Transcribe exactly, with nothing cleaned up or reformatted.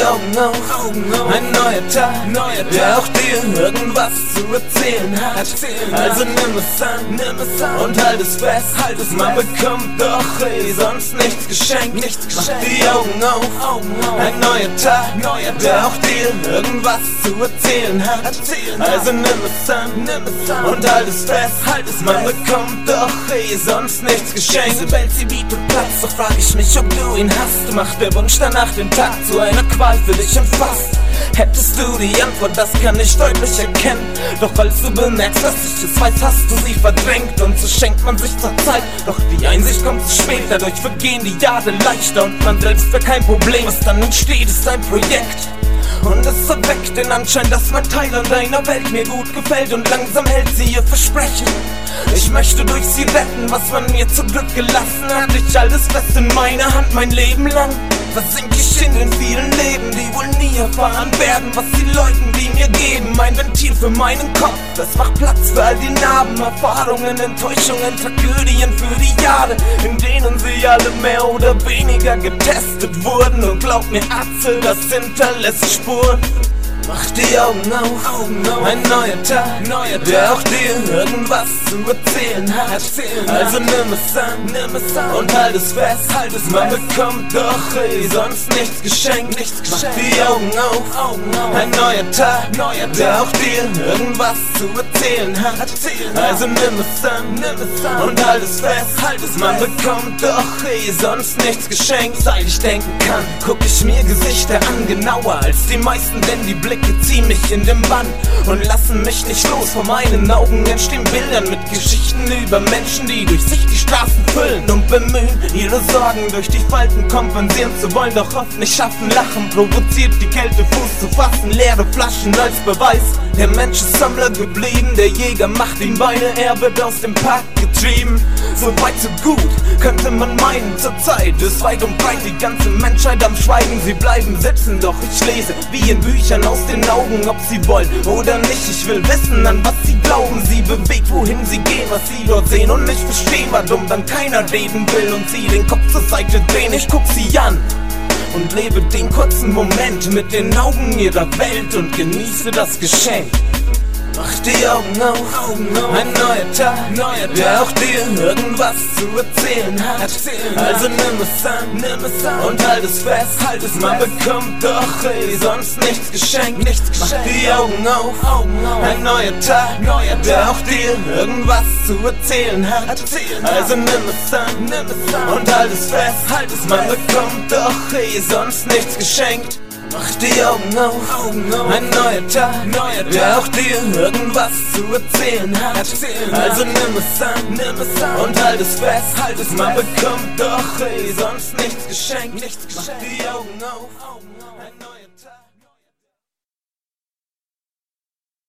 Augen auf, ein neuer Tag, neuer Tag, der auch dir irgendwas zu erzählen hat. Also nimm es an, nimm es an und halt es fest, halt es, man bekommt doch eh sonst nichts geschenkt. Nichts geschenkt. Mach die Augen auf, ein neuer Tag, neuer Tag, der auch dir irgendwas zu erzählen hat. Also nimm es an, nimm es an und halt es fest, halt es, man bekommt doch eh sonst nichts geschenkt. Diese Welt, sie bietet Platz, doch frag ich mich, ob du ihn hast. Macht der Wunsch danach den Tag zu einer Qual für dich umfasst. Hättest du die Antwort, das kann ich deutlich erkennen. Doch falls du bemerkst, dass ich es weiß, hast du sie verdrängt. Und so schenkt man sich zur Zeit, doch die Einsicht kommt zu spät. Dadurch vergehen die Jahre leichter und man selbst wäre kein Problem. Was dann entsteht, ist ein Projekt. Und es erweckt den Anschein, dass mein Teil an deiner Welt mir gut gefällt. Und langsam hält sie ihr Versprechen. Ich möchte durch sie retten, was man mir zu Glück gelassen hat. Ich halte es fest in meiner Hand mein Leben lang. Versink ich in den vielen Leben, die wohl nie erfahren werden, was die Leuten, die mir geben, mein Ventil für meinen Kopf. Das macht Platz für all die Narben, Erfahrungen, Enttäuschungen, Tragödien für die Jahre, in denen sie alle mehr oder weniger getestet wurden. Und glaub mir, Atze, das hinterlässt Spuren. Mach die Augen auf, ein neuer Tag, neuer Tag, der auch dir irgendwas zu erzählen hat. Also nimm es an, nimm es an und halt es fest, halt es, man bekommt doch eh sonst nichts geschenkt. Nichts geschenkt. Mach die Augen auf, ein neuer Tag, neuer Tag, der auch dir irgendwas zu erzählen hat. Also nimm es an, nimm es an und halt es fest, halt es, man bekommt doch eh sonst nichts geschenkt. Seit ich denken kann, guck ich mir Gesichter an, genauer als die meisten, denn die Blicke ziehen mich in den Bann und lassen mich nicht los. Vor meinen Augen entstehen Bildern mit Geschichten über Menschen, die durch sich die Straßen füllen und bemühen, ihre Sorgen durch die Falten kompensieren zu wollen, doch oft nicht schaffen. Lachen provoziert die Kälte, Fuß zu fassen, leere Flaschen als Beweis. Der Mensch ist Sammler geblieben, der Jäger macht ihm Beine, er wird aus dem Park getrieben. So weit, so gut, könnte man meinen, zur Zeit ist weit und breit die ganze Menschheit am Schweigen. Sie bleiben sitzen, doch ich lese wie in Büchern aus den Augen, ob sie wollen oder nicht. Ich will wissen, an was sie glauben. Sie bewegt, wohin sie gehen, was sie dort sehen und nicht verstehen, warum dann keiner reden will und sie den Kopf zur Seite drehen. Ich guck sie an und lebe den kurzen Moment mit den Augen ihrer Welt und genieße das Geschenk. Mach die Augen auf, ein neuer Tag, neuer Tag, der auch dir irgendwas zu erzählen hat. Also nimm es an, nimm es an und halt es fest, halt es, man bekommt doch eh sonst nichts geschenkt. Nichts geschenkt. Mach die Augen auf, ein neuer Tag, neuer Tag, der auch dir irgendwas zu erzählen hat. Also nimm es an, nimm es an und halt es fest, halt es, man bekommt doch eh sonst nichts geschenkt. Mach die Augen auf, ein neuer Tag, neuer Tag, der auch dir irgendwas zu erzählen hat. Also nimm es an, nimm es an und halt es fest, halt es, man bekommt doch eh sonst nichts geschenkt. Mach die Augen auf.